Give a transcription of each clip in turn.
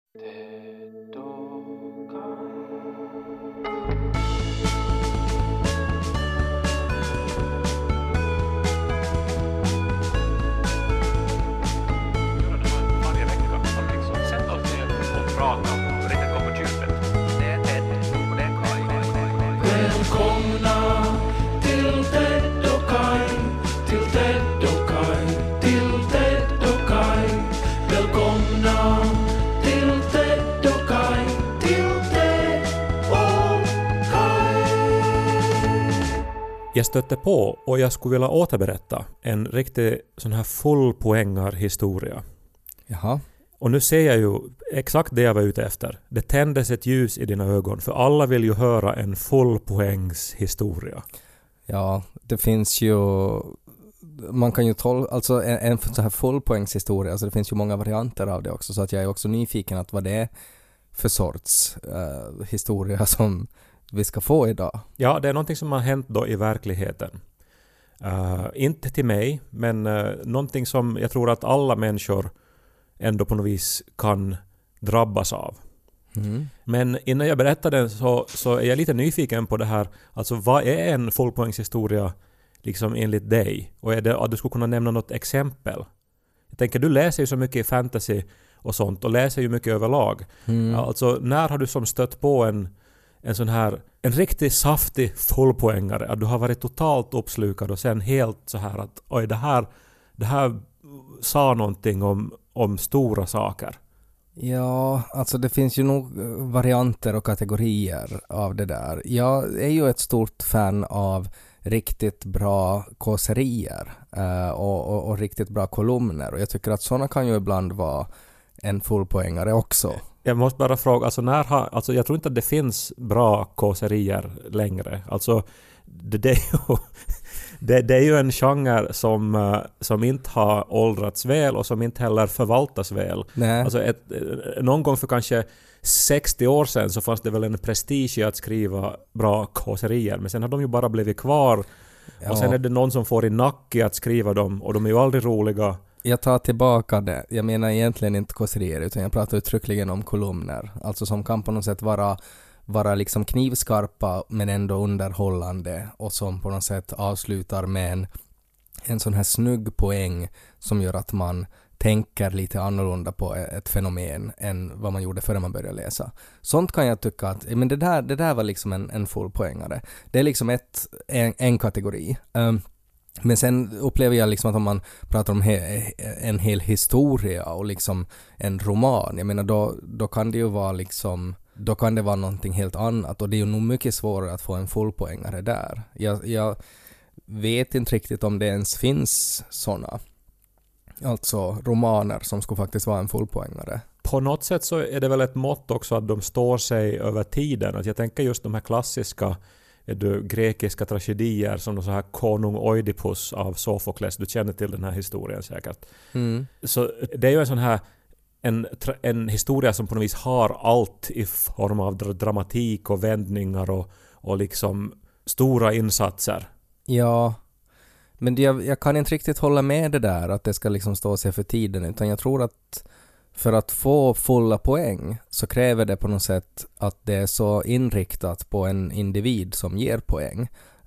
Varje vecka och liksom sätta oss ner och prata och riktigt gå på djupet. Det är Ted och det är Kai. Välkomna till Ted och Kai, till Ted och Kai, till Ted och Kai. Välkomna till Ted och Kai, till Ted och Kai. Jag stötte på och jag skulle vilja återberätta en riktig sån här fullpoängarhistoria. Jaha. Och nu ser jag ju exakt det jag var ute efter. Det tändes ett ljus i dina ögon för alla vill ju höra en fullpoängshistoria. Ja, det finns ju... Man kan ju alltså en så här fullpoängshistoria, alltså det finns ju många varianter av det också, så att jag är också nyfiken att vad det är för sorts historia som vi ska få idag. Ja, det är någonting som har hänt då i verkligheten. Inte till mig, men någonting som jag tror att alla människor ändå på något vis kan drabbas av. Mm. Men innan jag berättar den så är jag lite nyfiken på det här. Alltså vad är en fullpoängshistoria liksom enligt dig? Och är det att du skulle kunna nämna något exempel? Jag tänker, du läser ju så mycket fantasy och sånt och läser ju mycket överlag. Alltså när har du som stött på en sån här, en riktigt saftig fullpoängare, att du har varit totalt uppslukad och sen helt så här att oj, det här sa någonting om stora saker. Ja, alltså det finns ju nog varianter och kategorier av det där. Jag är ju ett stort fan av riktigt bra kåserier och riktigt bra kolumner, och jag tycker att sådana kan ju ibland vara en fullpoängare också. Jag måste bara fråga, alltså jag tror inte att det finns bra kåserier längre. Alltså det är ju en genre som inte har åldrats väl och som inte heller förvaltas väl. Nej. Alltså någon gång för kanske 60 år sedan så fanns det väl en prestige i att skriva bra kåserier, men sen har de ju bara blivit kvar. Ja. Och sen är det någon som får i nacke att skriva dem och de är ju aldrig roliga. Jag tar tillbaka det. Jag menar egentligen inte kåserier, utan jag pratar uttryckligen om kolumner. Alltså som kan på något sätt vara liksom knivskarpa men ändå underhållande, och som på något sätt avslutar med en sån här snygg poäng som gör att man tänker lite annorlunda på ett fenomen än vad man gjorde före man började läsa. Sånt kan jag tycka att men det där var liksom en fullpoängare. Det är liksom en kategori. Men sen upplever jag liksom att om man pratar om en hel historia och liksom en roman, jag menar då kan det ju vara liksom, då kan det vara någonting helt annat, och det är ju nog mycket svårare att få en fullpoängare där. Jag vet inte riktigt om det ens finns såna, alltså romaner som skulle faktiskt vara en fullpoängare. På något sätt så är det väl ett mått också att de står sig över tiden. Att jag tänker just de här klassiska grekiska tragedier som de så här konung Oidipus av Sofokles. Du känner till den här historien säkert. Mm. Så det är ju en sån här en historia som på något vis har allt i form av dramatik och vändningar och liksom stora insatser. Ja, men jag kan inte riktigt hålla med det där att det ska liksom stå sig för tiden, utan jag tror att för att få fulla poäng så kräver det på något sätt att det är så inriktat på en individ som ger poäng.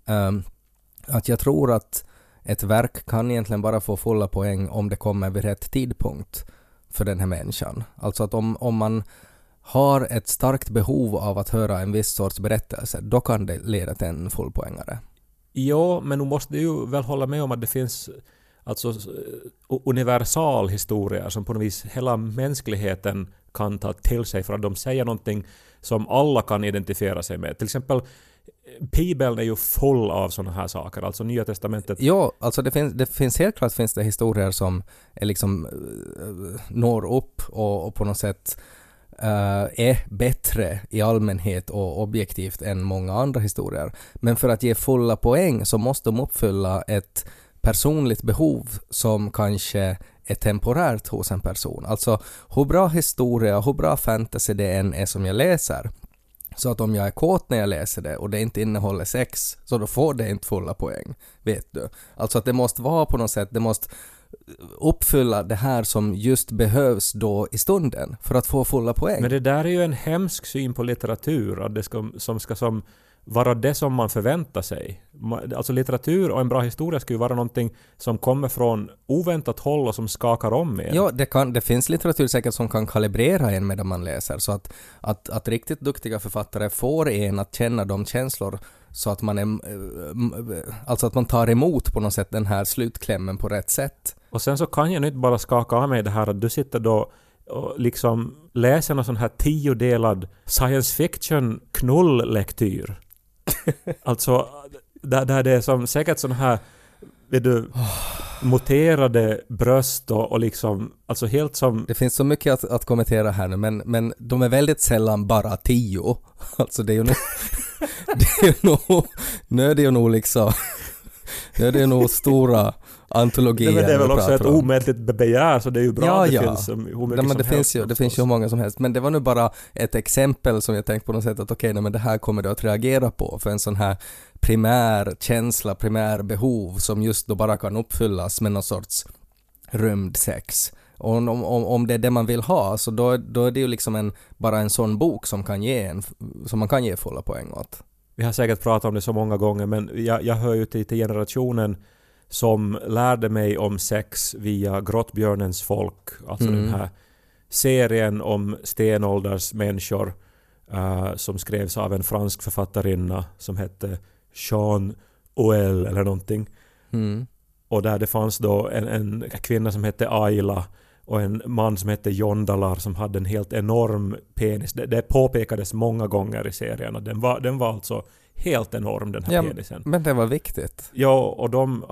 Att jag tror att ett verk kan egentligen bara få fulla poäng om det kommer vid rätt tidpunkt för den här människan. Alltså att om man har ett starkt behov av att höra en viss sorts berättelse, då kan det leda till en fullpoängare. Ja, men du måste ju väl hålla med om att det finns alltså universal historier som på något vis hela mänskligheten kan ta till sig för att de säger någonting som alla kan identifiera sig med. Till exempel Bibeln är ju full av sådana här saker, alltså Nya testamentet. Ja, alltså det finns helt klart finns det historier som är liksom når upp och på något sätt är bättre i allmänhet och objektivt än många andra historier. Men för att ge fulla poäng så måste de uppfylla ett personligt behov som kanske är temporärt hos en person. Alltså hur bra historia, hur bra fantasy det än är som jag läser, så att om jag är kåt när jag läser det och det inte innehåller sex, så då får det inte fulla poäng, vet du. Alltså att det måste vara på något sätt, det måste uppfylla det här som just behövs då i stunden för att få fulla poäng. Men det där är ju en hemsk syn på litteratur, att det ska vara det som man förväntar sig. Alltså litteratur och en bra historia ska ju vara någonting som kommer från oväntat håll och som skakar om en. Ja, det finns litteratur säkert som kan kalibrera en medan man läser, så att riktigt duktiga författare får en att känna de känslor så att man alltså att man tar emot på något sätt den här slutklämmen på rätt sätt. Och sen så kan jag inte bara skaka av mig det här att du sitter då och liksom läser någon sån här 10-delad science fiction knull-lektyr. Alltså där det är som säkert sån här muterade bröst och liksom alltså helt som... Det finns så mycket att kommentera här nu, men de är väldigt sällan bara 10. Alltså det är ju nog nu är det ju nog liksom nu är det ju nog stora antologier. Men det är väl också ett omätligt begär, så det är ju bra att det finns hur mycket som helst. Det finns ju hur många som helst, men det var nu bara ett exempel som jag tänkte på något sätt att okej, men det här kommer du att reagera på, för en sån här primär känsla, primär behov som just då bara kan uppfyllas med någon sorts rymdsex. Och om det är det man vill ha, så då är det ju liksom bara en sån bok som man kan ge fulla poäng åt. Vi har säkert pratat om det så många gånger, men jag hör ju till generationen som lärde mig om sex via Grottbjörnens folk, alltså den här serien om stenålders människor som skrevs av en fransk författarinna som hette Jean Ouel eller någonting. Och där det fanns då en kvinna som hette Ayla och en man som hette Jondalar som hade en helt enorm penis. Det påpekades många gånger i serien och den var alltså helt enorm, den här penisen. Men det var viktigt. Ja, och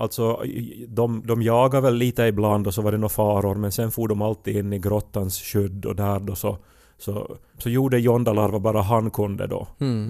de jagar väl lite ibland och så var det några faror, men sen for de alltid in i grottans skydd och där då så gjorde Jondalar vad bara han kunde då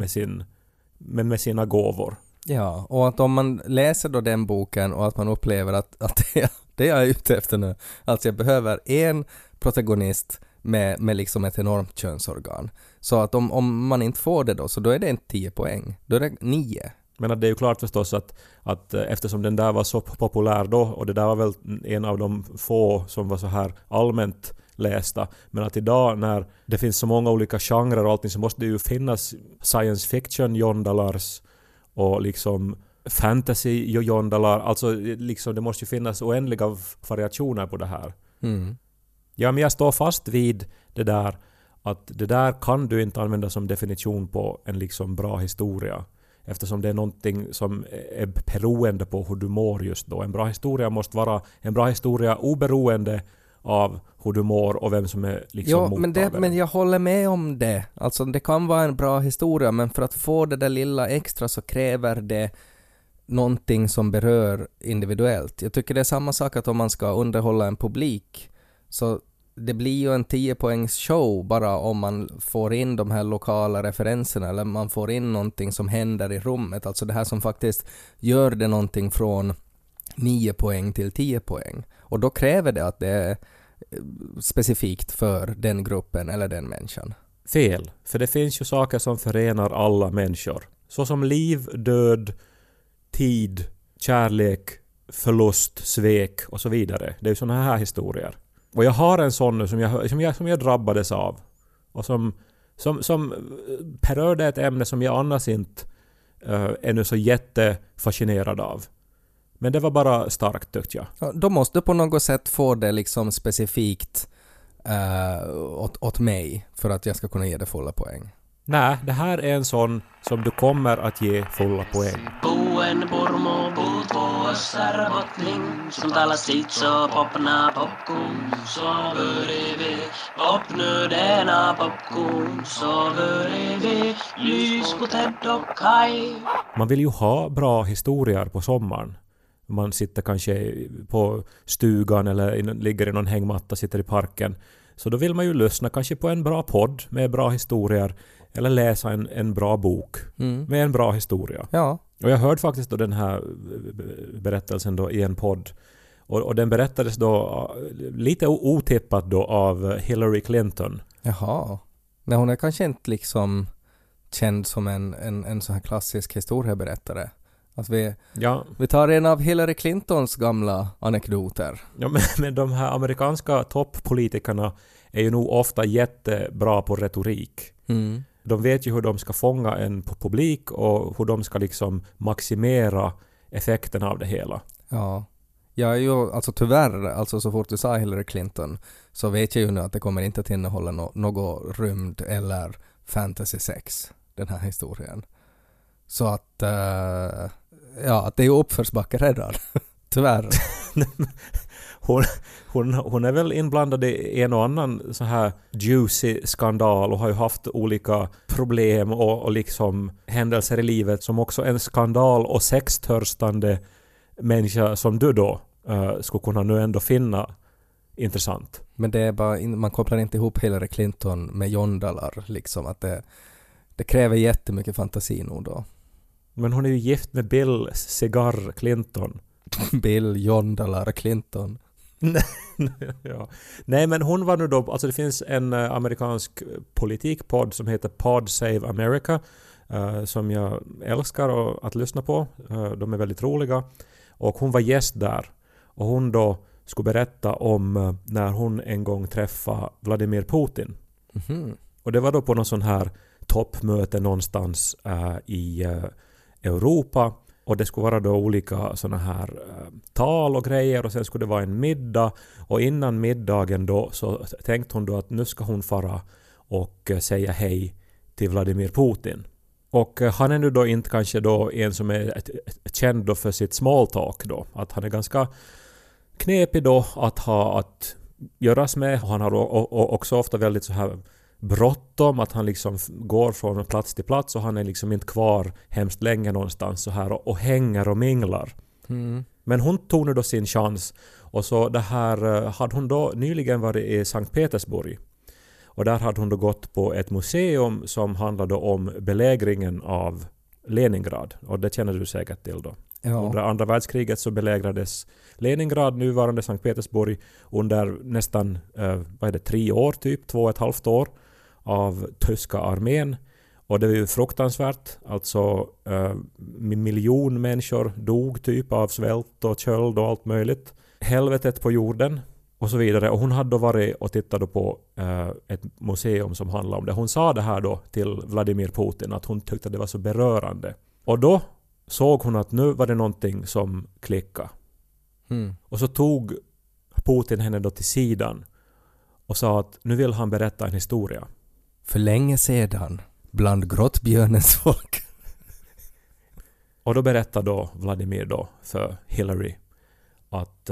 med sina gåvor. Ja, och att om man läser då den boken och att man upplever att det jag är ute efter nu, alltså jag behöver en protagonist med liksom ett enormt könsorgan. Så att om man inte får det då är det inte 10 poäng. Då är det 9. Men att det är ju klart förstås att eftersom den där var så populär då, och det där var väl en av de få som var så här allmänt lästa, men att idag när det finns så många olika genrer och allting, så måste det ju finnas science fiction Jondalars och liksom fantasy Jondalar, alltså liksom det måste ju finnas oändliga variationer på det här. Ja, men jag står fast vid det där att det där kan du inte använda som definition på en liksom bra historia, eftersom det är någonting som är beroende på hur du mår just då. En bra historia måste vara en bra historia oberoende av hur du mår och vem som är liksom mottagaren. Men jag håller med om det. Alltså det kan vara en bra historia, men för att få det där lilla extra så kräver det någonting som berör individuellt. Jag tycker det är samma sak att om man ska underhålla en publik, så det blir ju en 10-poängs show bara om man får in de här lokala referenserna, eller man får in någonting som händer i rummet. Alltså det här som faktiskt gör det någonting från 9 poäng till 10 poäng. Och då kräver det att det är specifikt för den gruppen eller den människan. Fel, för det finns ju saker som förenar alla människor. Så som liv, död, tid, kärlek, förlust, svek och så vidare. Det är ju såna här historier. Och jag har en sån nu som jag drabbades av. Och som berörde ett ämne som jag annars inte är nu så jättefascinerad av. Men det var bara starkt, tyckte jag. Ja, då måste du på något sätt få det liksom specifikt åt mig för att jag ska kunna ge det fulla poäng. Nej, det här är en sån som du kommer att ge fulla poäng. Buen purmo puutuossa robotning, som talar sitt så popna popcorn, så börjar popnödena popcorn, så börjar lys på Ted och Kai. Man vill ju ha bra historier på sommaren. Man sitter kanske på stugan eller ligger i någon hängmatta, sitter i parken. Så då vill man ju lyssna kanske på en bra podd med bra historier, eller läsa en bra bok med en bra historia. Ja. Och jag hörde faktiskt då den här berättelsen då i en podd. Och den berättades då lite otippat då av Hillary Clinton. Jaha. Nej, hon är kanske inte liksom känd som en sån här klassisk historieberättare. Att Ja, vi tar en av Hillary Clintons gamla anekdoter. ja men de här amerikanska toppolitikerna är ju nog ofta jättebra på retorik. Mm. De vet ju hur de ska fånga en publik och hur de ska liksom maximera effekten av det hela. Ja. Jag är ju, alltså tyvärr, alltså så fort du sa Hillary Clinton så vet jag ju nu att det kommer inte att innehålla något rymd eller fantasy sex, den här historien. Så att, att det är ju uppförsbacke redan. Tyvärr. Hon är väl inblandad i en och annan så här juicy skandal och har ju haft olika problem och liksom händelser i livet som också en skandal och sextörstande människa som du då skulle kunna nu ändå finna intressant. Men det är bara, man kopplar inte ihop Hillary Clinton med jondalar liksom, att det kräver jättemycket fantasi nog då. Men hon är ju gift med Bill Cigar Clinton. Bill jondalar Clinton. Ja. Nej, men hon var nu då, alltså det finns en amerikansk politikpodd som heter Pod Save America som jag älskar att lyssna på. De är väldigt roliga. Och hon var gäst där. Och hon då skulle berätta om när hon en gång träffade Vladimir Putin. Mm-hmm. Och det var då på någon sån här toppmöte någonstans i Europa. Och det skulle vara då olika såna här tal och grejer och sen skulle det vara en middag. Och innan middagen då så tänkte hon då att nu ska hon fara och säga hej till Vladimir Putin. Och han är nu då inte kanske då en som är känd då för sitt small talk då. Att han är ganska knepig då att göras med. Han har också ofta väldigt så här bråttom, att han liksom går från plats till plats och han är liksom inte kvar hemskt länge någonstans så här och hänger och minglar. Mm. Men hon tog nu då sin chans och så det här hade hon då nyligen varit i Sankt Petersburg. Och där hade hon då gått på ett museum som handlade om belägringen av Leningrad. Och det känner du säkert till då. Ja. Under andra världskriget så belägrades Leningrad, nuvarande Sankt Petersburg, under nästan 3 år, typ 2,5 år av tyska armén. Och det var ju fruktansvärt. Alltså miljon människor dog typ av svält och köld och allt möjligt. Helvetet på jorden och så vidare. Och hon hade då varit och tittade på ett museum som handlade om det. Hon sa det här då till Vladimir Putin att hon tyckte det var så berörande. Och då såg hon att nu var det någonting som klickade. Mm. Och så tog Putin henne då till sidan och sa att nu vill han berätta en historia. För länge sedan, bland grottbjörnens folk. Och då berättade då Vladimir då för Hillary att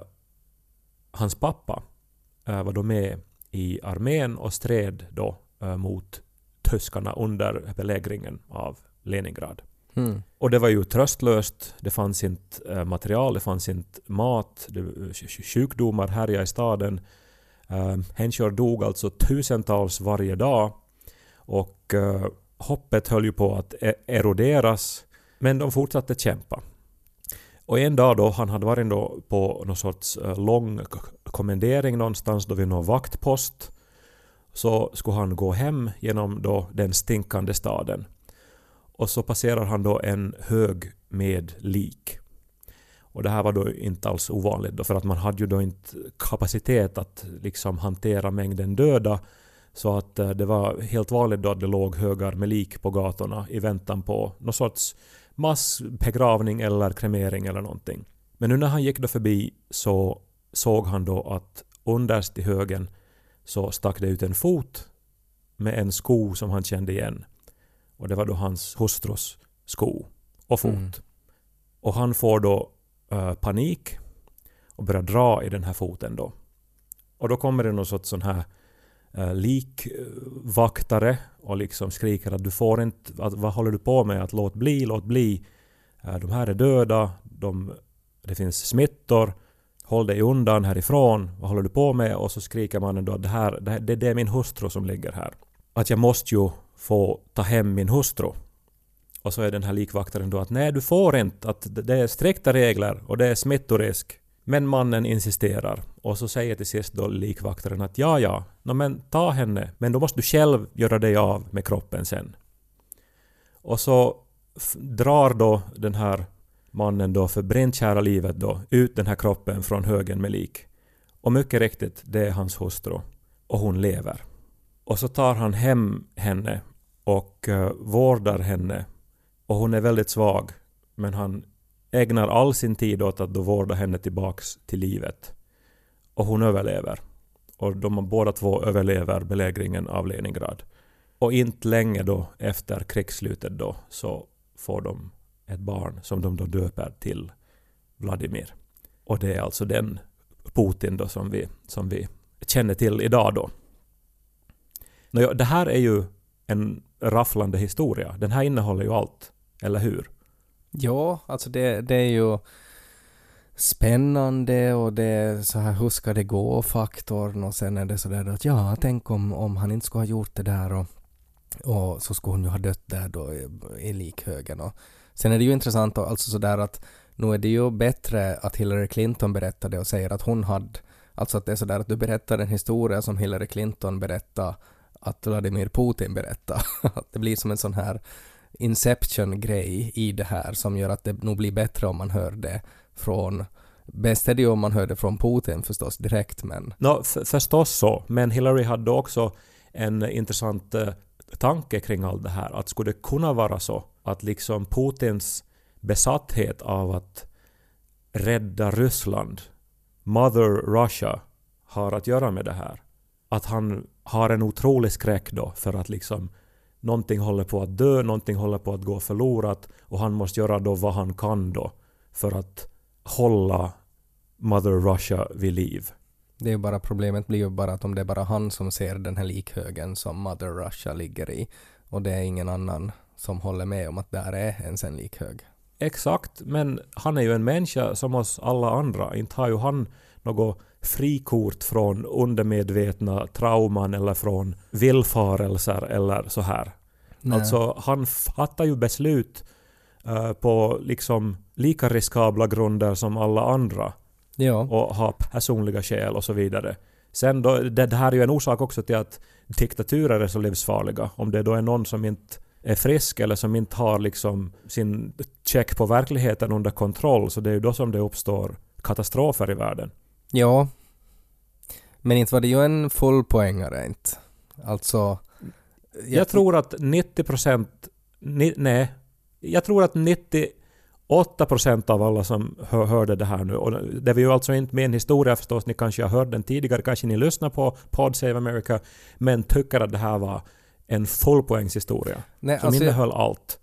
hans pappa var då med i armén och stred då mot tyskarna under belägringen av Leningrad. Mm. Och det var ju tröstlöst. Det fanns inte material, det fanns inte mat. Sjukdomar härjade i staden. Människor dog alltså tusentals varje dag. Och hoppet höll ju på att eroderas. Men de fortsatte kämpa. Och en dag då, han hade varit då på någon sorts lång kommendering någonstans då vid någon vaktpost. Så skulle han gå hem genom då den stinkande staden. Och så passerar han då en hög med lik. Och det här var då inte alls ovanligt då, för att man hade ju då inte kapacitet att liksom hantera mängden döda. Så att det var helt vanligt då att det låg högar med lik på gatorna i väntan på någon sorts massbegravning eller kremering eller någonting. Men nu när han gick då förbi så såg han då att underst i högen så stack det ut en fot med en sko som han kände igen. Och det var då hans hustrus sko och fot. Mm. Och han får då panik och börjar dra i den här foten då. Och då kommer det någon sorts sån här likvaktare och liksom skriker att du får inte, vad håller du på med, att låt bli. De här är döda, det finns smittor, håll dig undan härifrån, vad håller du på med? Och så skriker mannen då att det är min hustru som ligger här. Att jag måste ju få ta hem min hustru. Och så är den här likvaktaren då att nej, du får inte, att det är strikta regler och det är smittorisk. Men mannen insisterar och så säger till sist då likvaktaren att ja, men ta henne, men då måste du själv göra dig av med kroppen sen. Och så drar då den här mannen då för brinnkära livet då ut den här kroppen från högen med lik. Och mycket riktigt, det är hans hustru. Och hon lever. Och så tar han hem henne och vårdar henne. Och hon är väldigt svag. Men han ägnar all sin tid åt att då vårda henne tillbaks till livet. Och hon överlever. Och de båda två överlever belägringen av Leningrad. Och inte länge då efter krigsslutet då så får de ett barn som de då döper till Vladimir. Och det är alltså den Putin då som vi känner till idag då. Det här är ju en rafflande historia. Den här innehåller ju allt, eller hur? Ja, alltså det är ju spännande och det är så här, hur ska det gå faktorn, och sen är det så där att ja, tänk om han inte skulle ha gjort det där och så skulle hon ju ha dött där då i likhögen. Och sen är det ju intressant alltså så där att nu är det ju bättre att Hillary Clinton berättade och säger att hon hade, alltså att det är så där att du berättar en historia som Hillary Clinton berättade att Vladimir Putin berättar. Att det blir som en sån här Inception-grej i det här som gör att det nog blir bättre om man hör det från... Bäst är det ju om man hör det från Putin förstås direkt, men... Förstås så, men Hillary hade också en intressant tanke kring allt det här. Att skulle det kunna vara så att liksom Putins besatthet av att rädda Ryssland, Mother Russia, har att göra med det här. Att han har en otrolig skräck då för att liksom någonting håller på att dö, någonting håller på att gå förlorat och han måste göra då vad han kan då för att hålla Mother Russia vid liv. Det är ju bara, problemet blir ju bara att om det är bara han som ser den här likhögen som Mother Russia ligger i och det är ingen annan som håller med om att där är ens en likhög. Exakt, men han är ju en människa som oss alla andra. Inte har ju han något frikort från undermedvetna trauman eller från villfarelser eller så här. Nej. Alltså han fattar ju beslut på liksom lika riskabla grunder som alla andra. Ja. Och har personliga skäl och så vidare. Sen då, det här är ju en orsak också till att diktaturer är så livsfarliga. Om det då är någon som inte är frisk eller som inte har liksom sin check på verkligheten under kontroll, så det är ju då som det uppstår katastrofer i världen. Ja, men inte var det ju en full poängare inte. Alltså... Jag tror att 90%... Nej, jag tror att 98% av alla som hörde det här nu, och det är ju alltså inte med en historia förstås, ni kanske har hört den tidigare, kanske ni lyssnar på Pod Save America, men tycker att det här var en fullpoängshistoria som innehöll allt.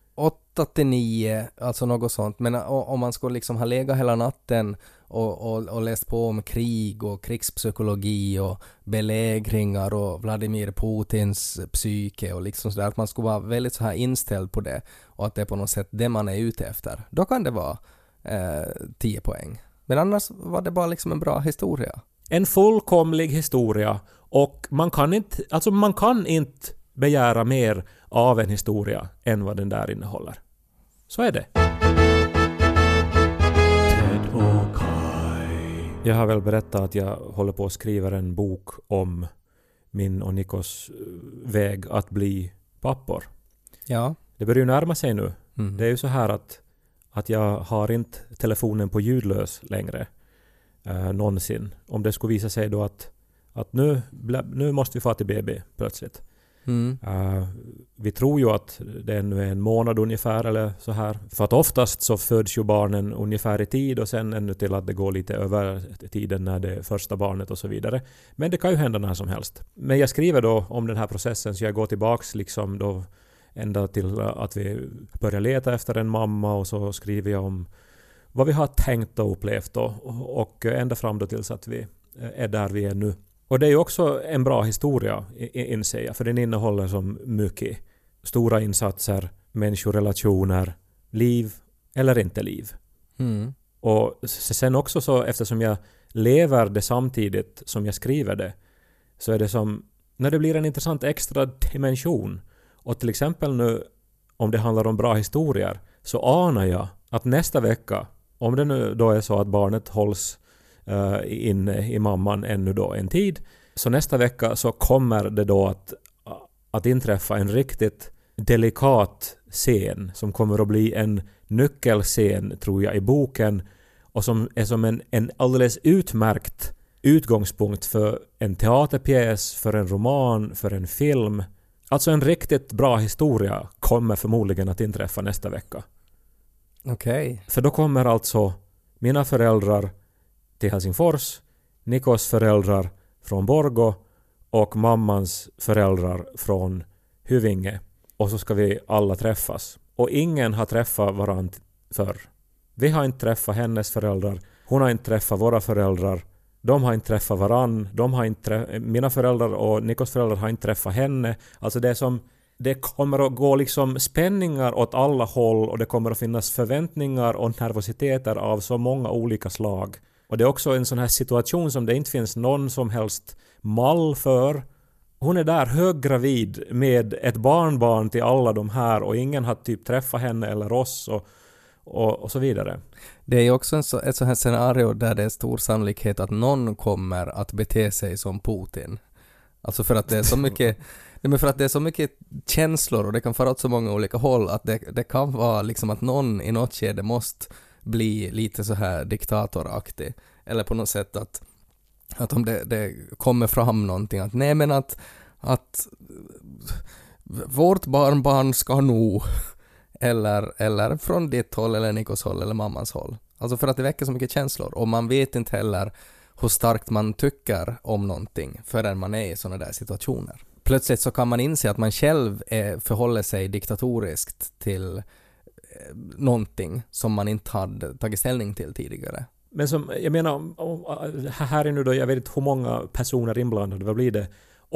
8-9, alltså något sånt. Men om man skulle liksom ha legat hela natten och läst på om krig och krigspsykologi och belägringar och Vladimir Putins psyke och liksom sådär, att man skulle vara väldigt så här inställd på det och att det är på något sätt det man är ute efter, då kan det vara 10 poäng. Men annars var det bara liksom en bra historia. En fullkomlig historia, och man kan inte begära mer av en historia än vad den där innehåller. Så är det. Jag har väl berättat att jag håller på att skriva en bok om min och Nikos väg att bli pappor. Ja. Det börjar ju närma sig nu. Mm. Det är ju så här att jag har inte telefonen på ljudlös längre någonsin. Om det skulle visa sig då att nu måste vi få till BB plötsligt. Mm. Vi tror ju att det nu är en månad ungefär eller så här. För att oftast så föds ju barnen ungefär i tid och sen ännu till att det går lite över tiden när det är första barnet och så vidare. Men det kan ju hända när som helst. Men jag skriver då om den här processen, så jag går tillbaks liksom då ända till att vi börjar leta efter en mamma, och så skriver jag om vad vi har tänkt och upplevt då, och ända fram då tills att vi är där vi är nu. Och det är ju också en bra historia, inser jag, för den innehåller som mycket stora insatser, människorelationer, liv eller inte liv. Mm. Och sen också så, eftersom jag lever det samtidigt som jag skriver det, så är det som när det blir en intressant extra dimension. Och till exempel nu, om det handlar om bra historier, så anar jag att nästa vecka, om det nu då är så att barnet hålls inne i mamman ännu då en tid, så nästa vecka så kommer det då att inträffa en riktigt delikat scen som kommer att bli en nyckelscen, tror jag, i boken och som är som en alldeles utmärkt utgångspunkt för en teaterpjäs, för en roman, för en film. Alltså en riktigt bra historia kommer förmodligen att inträffa nästa vecka. Okej. För då kommer alltså mina föräldrar till Helsingfors, Nikos föräldrar från Borgå och mammans föräldrar från Hyvinge. Och så ska vi alla träffas. Och ingen har träffat varandra förr. Vi har inte träffat hennes föräldrar. Hon har inte träffat våra föräldrar. De har inte träffat varann. Mina föräldrar och Nikos föräldrar har inte träffat henne. Alltså det kommer att gå liksom spänningar åt alla håll och det kommer att finnas förväntningar och nervositeter av så många olika slag. Och det är också en sån här situation som det inte finns någon som helst mall för. Hon är där höggravid med ett barnbarn till alla de här och ingen har typ träffat henne eller oss och så vidare. Det är också ett sånt här scenario där det är stor sannolikhet att någon kommer att bete sig som Putin. Alltså för att det är så mycket men för att det är så mycket känslor och det kan föra åt så många olika håll att det kan vara liksom att någon i något skede måste bli lite så här diktatoraktig. Eller på något sätt att om det kommer fram någonting att nej men att vårt barnbarn ska nog eller från ditt håll eller Nikos håll eller mammans håll. Alltså för att det väcker så mycket känslor och man vet inte heller hur starkt man tycker om någonting förrän man är i sådana där situationer. Plötsligt så kan man inse att man själv förhåller sig diktatoriskt till någonting som man inte hade tagit ställning till tidigare. Men som, jag menar, här är nu då, jag vet inte hur många personer inblandade, vad blir det?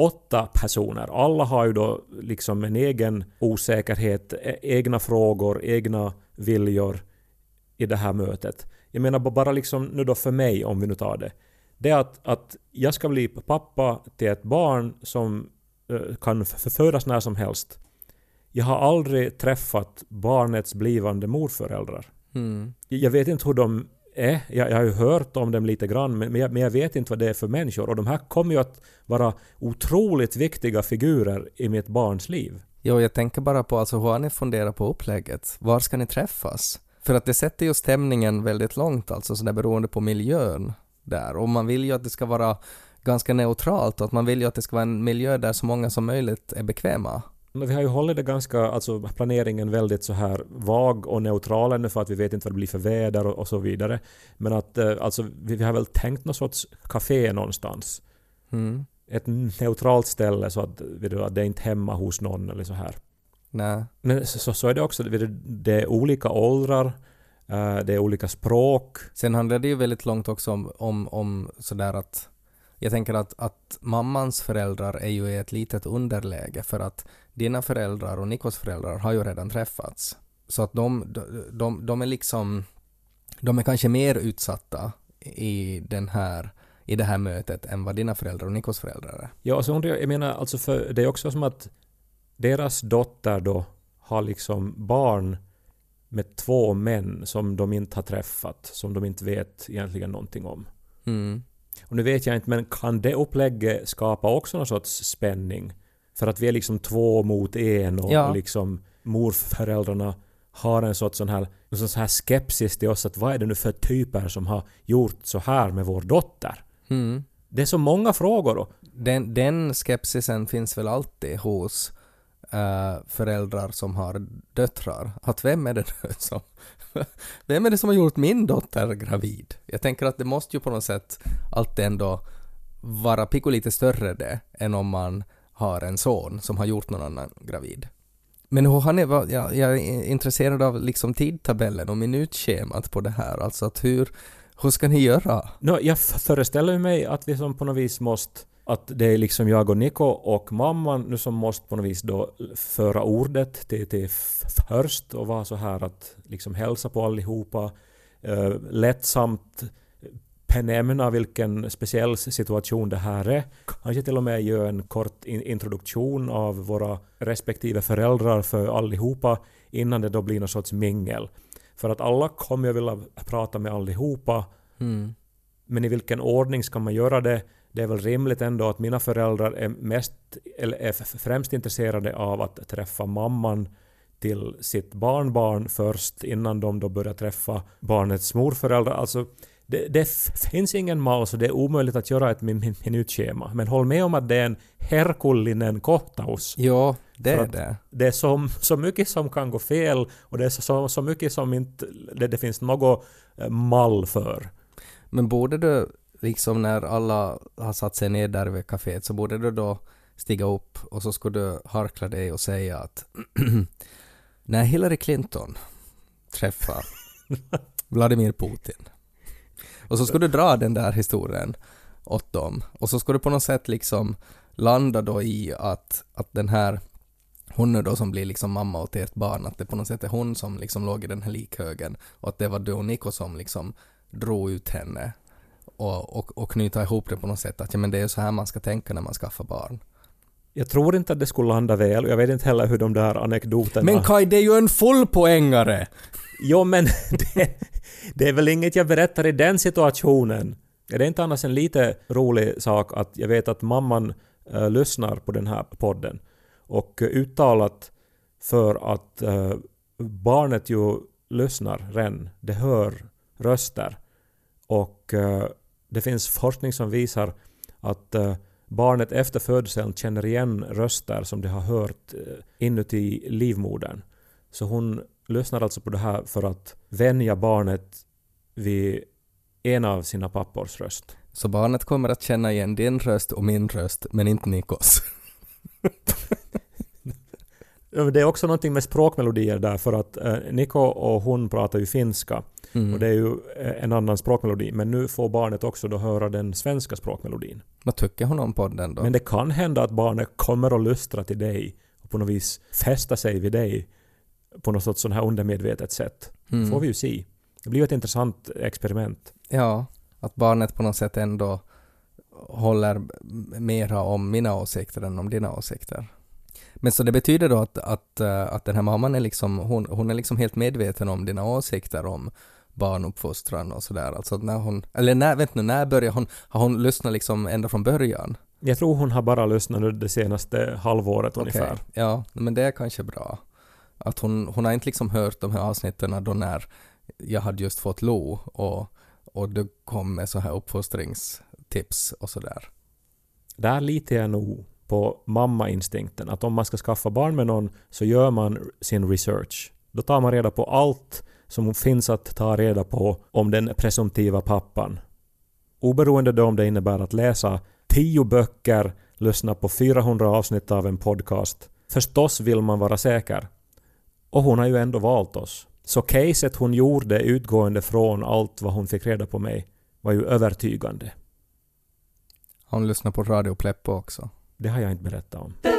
8 personer. Alla har ju då liksom en egen osäkerhet, egna frågor, egna viljor i det här mötet. Jag menar bara liksom nu då för mig, om vi nu tar det. Det är att jag ska bli pappa till ett barn som kan födas när som helst. Jag har aldrig träffat barnets blivande morföräldrar. Mm. Jag vet inte hur de är. Jag har ju hört om dem lite grann, men jag vet inte vad det är för människor. Och de här kommer ju att vara otroligt viktiga figurer i mitt barns liv. Jo, jag tänker bara på alltså, hur har ni funderat på upplägget? Var ska ni träffas? För att det sätter ju stämningen väldigt långt, alltså så där beroende på miljön där. Och man vill ju att det ska vara ganska neutralt och att man vill ju att det ska vara en miljö där så många som möjligt är bekväma. Vi har ju hållit det ganska, alltså planeringen väldigt så här vag och neutral ännu för att vi vet inte vad det blir för väder och så vidare. Men att alltså vi har väl tänkt någon sorts café någonstans. Mm. Ett neutralt ställe så att det är inte hemma hos någon eller så här. Nej. Men så är det också, det är olika åldrar, det är olika språk. Sen handlar det ju väldigt långt också om sådär att jag tänker att mammans föräldrar är ju i ett litet underläge för att dina föräldrar och Nikos föräldrar har ju redan träffats. Så att de är liksom, de är kanske mer utsatta i det här mötet än vad dina föräldrar och Nikos föräldrar är. Ja, alltså jag menar alltså för det är också som att deras dotter då har liksom barn med 2 män som de inte har träffat, som de inte vet egentligen någonting om. Mm. Och nu vet jag inte, men kan det upplägget skapa också någon sorts spänning? För att vi är liksom 2 mot 1 och liksom morföräldrarna har en sorts sån här skepsis till oss att vad är det nu för typer som har gjort så här med vår dotter? Mm. Det är så många frågor då. Den skepsisen finns väl alltid hos föräldrar som har döttrar. Att vem är det som har gjort min dotter gravid? Jag tänker att det måste ju på något sätt alltid ändå vara lite större det än om man har en son som har gjort någon annan gravid. Men jag är intresserad av liksom tidtabellen och minutschemat på det här. Alltså att hur ska ni göra? Jag föreställer mig att vi som på något vis måste, att det är liksom jag och Niko och mamman nu som måste på något vis då föra ordet till först och vara så här att liksom hälsa på allihopa, lättsamt benämna vilken speciell situation det här är. Kanske till och med göra en kort introduktion av våra respektive föräldrar för allihopa innan det då blir någon sorts mingel. För att alla kommer ju vilja prata med allihopa. Mm. Men i vilken ordning ska man göra det? Det är väl rimligt ändå att mina föräldrar är främst intresserade av att träffa mamman till sitt barnbarn först innan de då börjar träffa barnets morföräldrar. Alltså det finns ingen mal så det är omöjligt att göra ett minutschema. Men håll med om att det är en herkullinen kohtaus. Ja, det är det. Det är så mycket som kan gå fel och det är så mycket som inte det finns något mall för. Men borde du, liksom när alla har satt sig ner där vid kaféet, så borde du då stiga upp och så skulle du harkla dig och säga att när Hillary Clinton träffar Vladimir Putin, och så skulle du dra den där historien åt dem, och så skulle du på något sätt liksom landa då i att den här hon är då som blir liksom mamma åt ert barn, att det på något sätt är hon som liksom låg i den här likhögen och att det var du och Nico som liksom drog ut henne och knyta ihop det på något sätt, att ja, men det är så här man ska tänka när man skaffar barn. Jag tror inte att det skulle landa väl och jag vet inte heller hur de där anekdoterna... Men Kai, det är ju en full poängare! Jo, men det är väl inget jag berättar i den situationen. Det är inte annars en lite rolig sak att jag vet att mamman lyssnar på den här podden. Och uttalat för att barnet ju lyssnar redan. Det hör röster. Och det finns forskning som visar att barnet efter födseln känner igen röster som det har hört inuti livmodern. Så hon lyssnar alltså på det här för att vänja barnet vid en av sina pappors röst. Så barnet kommer att känna igen din röst och min röst, men inte Nikos. Det är också någonting med språkmelodier där, för att Nico och hon pratar ju finska. Och det är ju en annan språkmelodi. Men nu får barnet också då höra den svenska språkmelodin. Vad tycker hon om podden då? Men det kan hända att barnet kommer att lystra till dig och på något vis fästa sig vid dig på något sorts sån här undermedvetet sätt. Får vi ju se. Det blir ju ett intressant experiment. Ja, att barnet på något sätt ändå håller mera om mina åsikter än om dina åsikter. Men så det betyder då att den här mamman är liksom, hon är liksom helt medveten om dina åsikter om barnuppfostran och sådär. Alltså när börjar hon, har hon lyssnat liksom ända från början? Jag tror hon har bara lyssnat nu det senaste halvåret ungefär. Ja, men det är kanske bra. Att hon har inte liksom hört de här avsnitten då när jag hade just fått Lo och du kom med så här uppfostringstips och sådär. Där litar jag nog på mamma-instinkten. Att om man ska skaffa barn med någon så gör man sin research. Då tar man reda på allt som finns att ta reda på om den presumtiva pappan. Oberoende då om det innebär att läsa 10 böcker, lyssna på 400 avsnitt av en podcast. Förstås vill man vara säker. Och hon har ju ändå valt oss. Så caset hon gjorde utgående från allt vad hon fick reda på mig var ju övertygande. Hon lyssnar på Radio Pleppo också. Det har jag inte berättat om.